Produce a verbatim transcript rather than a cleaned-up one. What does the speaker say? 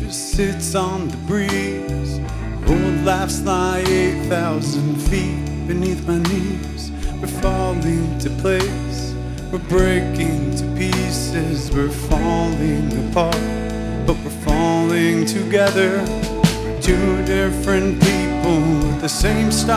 sits on the breeze. Old laughs lie eight thousand feet beneath my knees. We're falling to place, we're breaking to pieces, we're falling apart, but we're falling together. We're two different people with the same style